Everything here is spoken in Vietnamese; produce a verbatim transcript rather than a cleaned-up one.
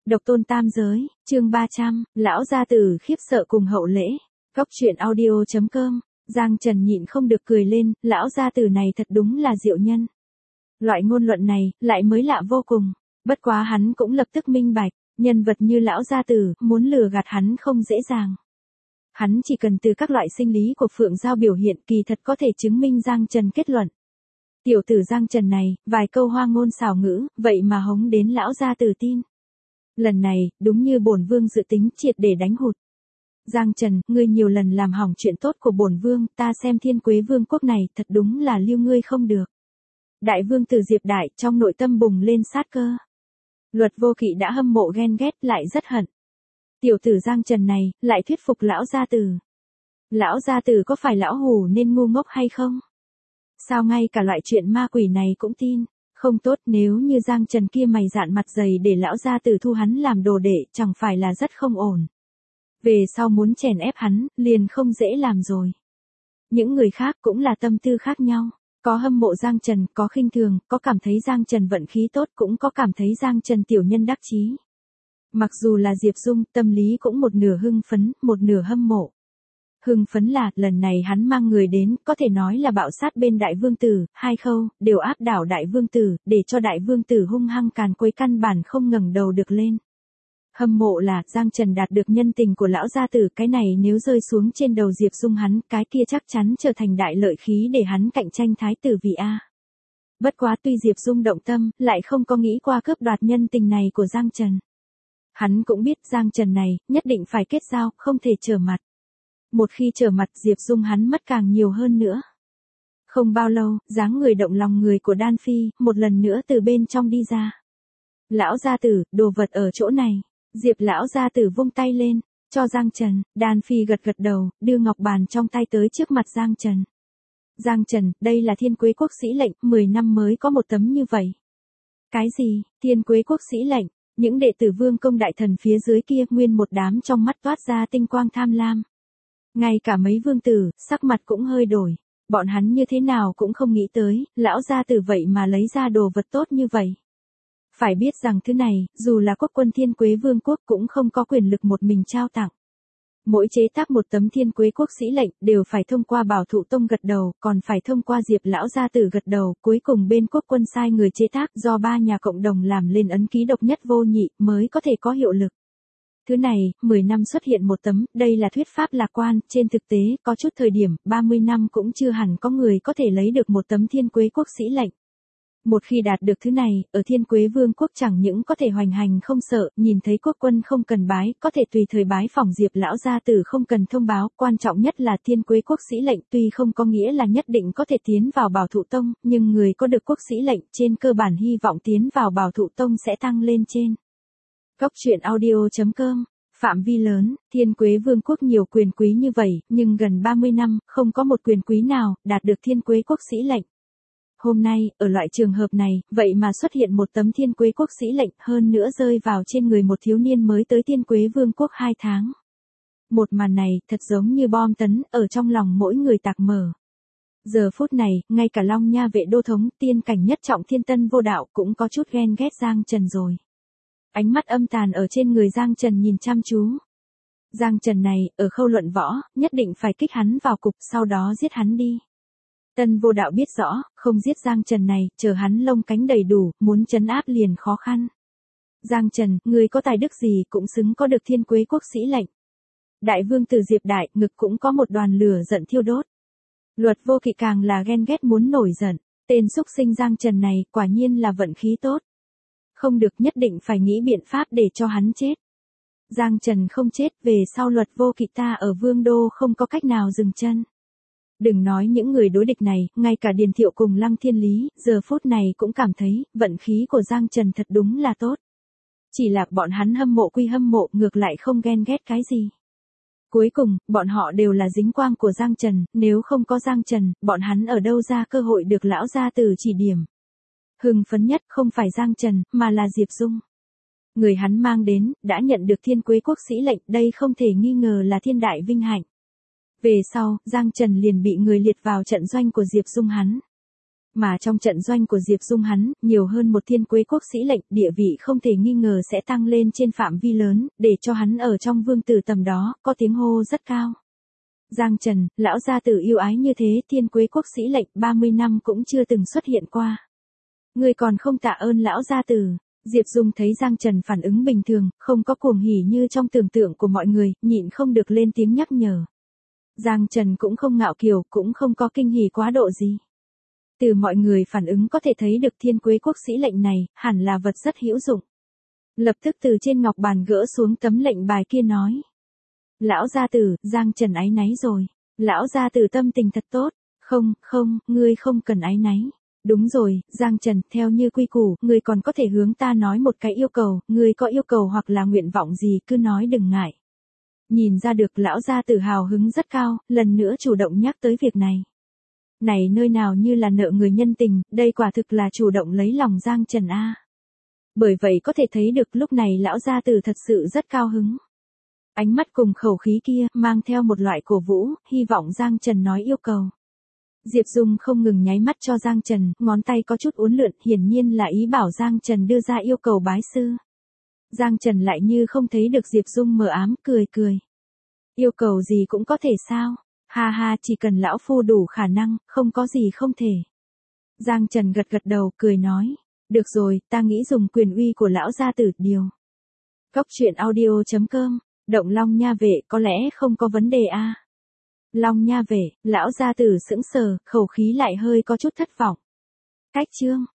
Độc tôn tam giới, chương ba trăm, lão gia tử khiếp sợ cùng hậu lễ. Góc truyện audio chấm com, Giang Trần nhịn không được cười lên, lão gia tử này thật đúng là diệu nhân. Loại ngôn luận này, lại mới lạ vô cùng. Bất quá hắn cũng lập tức minh bạch, nhân vật như lão gia tử, muốn lừa gạt hắn không dễ dàng. Hắn chỉ cần từ các loại sinh lý của Phượng Giao biểu hiện kỳ thật có thể chứng minh Giang Trần kết luận. Tiểu tử Giang Trần này, vài câu hoa ngôn xảo ngữ, vậy mà hống đến lão gia tử tin. Lần này, đúng như bổn vương dự tính triệt để đánh hụt. Giang Trần, ngươi nhiều lần làm hỏng chuyện tốt của bổn vương, ta xem Thiên Quế Vương quốc này thật đúng là lưu ngươi không được. Đại vương tử Diệp Đại trong nội tâm bùng lên sát cơ. Luật Vô Kỵ đã hâm mộ ghen ghét lại rất hận. Tiểu tử Giang Trần này, lại thuyết phục lão gia tử. Lão gia tử có phải lão hủ nên ngu ngốc hay không? Sao ngay cả loại chuyện ma quỷ này cũng tin? Không tốt, nếu như Giang Trần kia mày dạn mặt dày để lão gia tử thu hắn làm đồ đệ, chẳng phải là rất không ổn. Về sau muốn chèn ép hắn, liền không dễ làm rồi. Những người khác cũng là tâm tư khác nhau. Có hâm mộ Giang Trần, có khinh thường, có cảm thấy Giang Trần vận khí tốt, cũng có cảm thấy Giang Trần tiểu nhân đắc chí. Mặc dù là Diệp Dung, tâm lý cũng một nửa hưng phấn, một nửa hâm mộ. Hưng phấn là, lần này hắn mang người đến, có thể nói là bạo sát bên đại vương tử, hai khâu, đều áp đảo đại vương tử, để cho đại vương tử hung hăng càn quấy căn bản không ngẩng đầu được lên. Hâm mộ là, Giang Trần đạt được nhân tình của lão gia tử, cái này nếu rơi xuống trên đầu Diệp Dung hắn, cái kia chắc chắn trở thành đại lợi khí để hắn cạnh tranh thái tử vị A. Bất quá tuy Diệp Dung động tâm, lại không có nghĩ qua cướp đoạt nhân tình này của Giang Trần. Hắn cũng biết Giang Trần này, nhất định phải kết giao, không thể trở mặt. Một khi trở mặt Diệp Dung hắn mất càng nhiều hơn nữa. Không bao lâu, dáng người động lòng người của Đan Phi, một lần nữa từ bên trong đi ra. Lão gia tử, đồ vật ở chỗ này. Diệp lão gia tử vung tay lên, cho Giang Trần. Đan Phi gật gật đầu, đưa ngọc bàn trong tay tới trước mặt Giang Trần. Giang Trần, đây là Thiên Quế quốc sĩ lệnh, mười năm mới có một tấm như vậy. Cái gì, Thiên Quế quốc sĩ lệnh? Những đệ tử vương công đại thần phía dưới kia nguyên một đám trong mắt toát ra tinh quang tham lam. Ngay cả mấy vương tử, sắc mặt cũng hơi đổi. Bọn hắn như thế nào cũng không nghĩ tới, lão gia tử vậy mà lấy ra đồ vật tốt như vậy. Phải biết rằng thứ này, dù là quốc quân Thiên Quế Vương quốc cũng không có quyền lực một mình trao tặng. Mỗi chế tác một tấm Thiên Quế quốc sĩ lệnh đều phải thông qua Bảo Thụ Tông gật đầu, còn phải thông qua Diệp lão gia tử gật đầu, cuối cùng bên quốc quân sai người chế tác do ba nhà cộng đồng làm lên ấn ký độc nhất vô nhị mới có thể có hiệu lực. Thứ này, mười năm xuất hiện một tấm, đây là thuyết pháp lạc quan, trên thực tế, có chút thời điểm, ba mươi năm cũng chưa hẳn có người có thể lấy được một tấm Thiên Quế quốc sĩ lệnh. Một khi đạt được thứ này, ở Thiên Quế Vương quốc chẳng những có thể hoành hành không sợ, nhìn thấy quốc quân không cần bái, có thể tùy thời bái phỏng Diệp lão gia tử không cần thông báo, quan trọng nhất là Thiên Quế quốc sĩ lệnh tuy không có nghĩa là nhất định có thể tiến vào Bảo Thụ Tông, nhưng người có được quốc sĩ lệnh trên cơ bản hy vọng tiến vào Bảo Thụ Tông sẽ tăng lên trên. Góc truyện audio chấm com, phạm vi lớn, Thiên Quế Vương quốc nhiều quyền quý như vậy, nhưng gần ba mươi năm, không có một quyền quý nào đạt được Thiên Quế quốc sĩ lệnh. Hôm nay, ở loại trường hợp này, vậy mà xuất hiện một tấm Thiên Quế quốc sĩ lệnh, hơn nữa rơi vào trên người một thiếu niên mới tới Thiên Quế Vương quốc hai tháng. Một màn này, thật giống như bom tấn, ở trong lòng mỗi người tạc mở. Giờ phút này, ngay cả Long Nha vệ đô thống, tiên cảnh nhất trọng Thiên Tân Vô Đạo cũng có chút ghen ghét Giang Trần rồi. Ánh mắt âm tàn ở trên người Giang Trần nhìn chăm chú. Giang Trần này, ở khâu luận võ, nhất định phải kích hắn vào cục, sau đó giết hắn đi. Tân Vô Đạo biết rõ, không giết Giang Trần này, chờ hắn lông cánh đầy đủ, muốn trấn áp liền khó khăn. Giang Trần, người có tài đức gì cũng xứng có được Thiên Quế quốc sĩ lệnh. Đại vương tử Diệp Đại, ngực cũng có một đoàn lửa giận thiêu đốt. Luật Vô Kỵ càng là ghen ghét muốn nổi giận, tên xúc sinh Giang Trần này, quả nhiên là vận khí tốt. Không được, nhất định phải nghĩ biện pháp để cho hắn chết. Giang Trần không chết, về sau Luật Vô Kỵ ta ở Vương Đô không có cách nào dừng chân. Đừng nói những người đối địch này, ngay cả Điền Thiệu cùng Lăng Thiên Lý, giờ phút này cũng cảm thấy, vận khí của Giang Trần thật đúng là tốt. Chỉ là bọn hắn hâm mộ quy hâm mộ, ngược lại không ghen ghét cái gì. Cuối cùng, bọn họ đều là dính quang của Giang Trần, nếu không có Giang Trần, bọn hắn ở đâu ra cơ hội được lão gia tử chỉ điểm. Hưng phấn nhất không phải Giang Trần, mà là Diệp Dung. Người hắn mang đến, đã nhận được Thiên Quế quốc sĩ lệnh, đây không thể nghi ngờ là thiên đại vinh hạnh. Về sau, Giang Trần liền bị người liệt vào trận doanh của Diệp Dung hắn. Mà trong trận doanh của Diệp Dung hắn, nhiều hơn một thiên quế quốc sĩ lệnh, địa vị không thể nghi ngờ sẽ tăng lên trên phạm vi lớn, để cho hắn ở trong vương tử tầm đó, có tiếng hô rất cao. Giang Trần, lão gia tử yêu ái như thế, thiên quế quốc sĩ lệnh ba mươi năm cũng chưa từng xuất hiện qua. Người còn không tạ ơn lão gia tử. Diệp Dung thấy Giang Trần phản ứng bình thường, không có cuồng hỉ như trong tưởng tượng của mọi người, nhịn không được lên tiếng nhắc nhở. Giang Trần cũng không ngạo kiều, cũng không có kinh hỉ quá độ gì. Từ mọi người phản ứng có thể thấy được thiên quế quốc sĩ lệnh này, hẳn là vật rất hữu dụng. Lập tức từ trên ngọc bàn gỡ xuống tấm lệnh bài kia nói. Lão gia tử, Giang Trần áy náy rồi. Lão gia tử tâm tình thật tốt. Không, không, ngươi không cần áy náy. Đúng rồi, Giang Trần, theo như quy củ, ngươi còn có thể hướng ta nói một cái yêu cầu, ngươi có yêu cầu hoặc là nguyện vọng gì cứ nói đừng ngại. Nhìn ra được lão gia tử hào hứng rất cao, lần nữa chủ động nhắc tới việc này. Này nơi nào như là nợ người nhân tình, đây quả thực là chủ động lấy lòng Giang Trần a. Bởi vậy có thể thấy được lúc này lão gia tử thật sự rất cao hứng. Ánh mắt cùng khẩu khí kia, mang theo một loại cổ vũ, hy vọng Giang Trần nói yêu cầu. Diệp Dung không ngừng nháy mắt cho Giang Trần, ngón tay có chút uốn lượn, hiển nhiên là ý bảo Giang Trần đưa ra yêu cầu bái sư. Giang Trần lại như không thấy được Diệp Dung mờ ám, cười cười. Yêu cầu gì cũng có thể sao? Ha ha, chỉ cần lão phu đủ khả năng, không có gì không thể. Giang Trần gật gật đầu, cười nói. Được rồi, ta nghĩ dùng quyền uy của lão gia tử điều. Cốc truyện audio chấm com, Động Long Nha Vệ có lẽ không có vấn đề a. Long Nha Vệ, lão gia tử sững sờ, khẩu khí lại hơi có chút thất vọng. Cách chương.